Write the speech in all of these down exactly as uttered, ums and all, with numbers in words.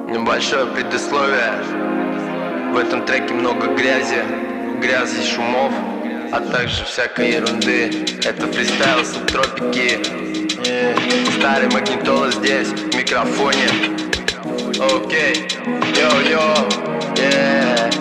Небольшое предисловие. В этом треке много грязи, грязи, шумов, а также всякой ерунды. Это фристайл, субтропики. yeah. Старый магнитола здесь, в микрофоне. Окей, йо-йо, yeah.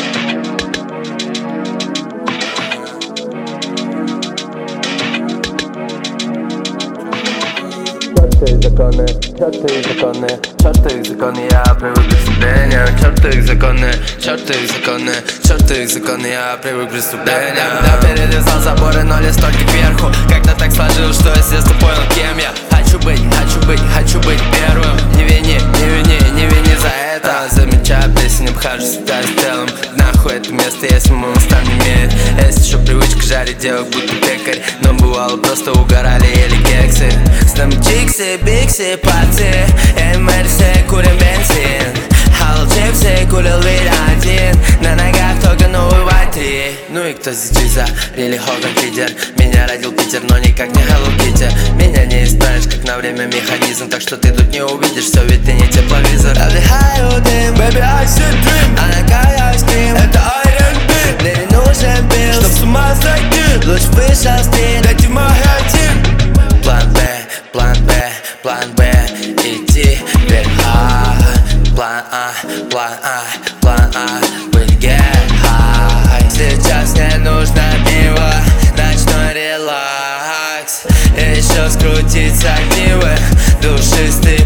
Черты законы, черты законы, черты законы, я привык к преступлениям. Черты законы, черты законы, черты законы, я привык к преступлениям. Когда перелезал заборы, но листок кверху. Когда так сложилось, что я с детства понял, кем я. Хочу быть, хочу быть, хочу быть первым. Не вини, не вини, не вини за это. Замечаю плесень, обхожу себя с целым. Нахуй это место, если мой устав не имеет. Есть еще привычка жарить девок, будто пекарь. Но бывало просто угорали, ели кексы. С нами чиксы, биксы, пальцы. Эй, Мэри, все курим бензин. Халл чипсы, курил вид один. На ногах только новый вайт три. Ну и кто здесь Джиза? Рили Хоган Фидер. Меня родил Питер, но никак не Hello Kitty. Меня не исправишь, как на время механизм. Так что ты тут не увидишь все, ведь ты не тепловизор. Я вдыхаю дым, baby, I see dream. А на я скрим, это ар энд би. Мне не нужен билл, чтоб с ума сойти. Лучше вышел стрим, дайте мой один. План Б, план Б, план Б. Идти вверх. План А, план А, план А. We'll get high. Сейчас мне нужно пиво, ночной релакс. Еще скрутить огнивы, душистый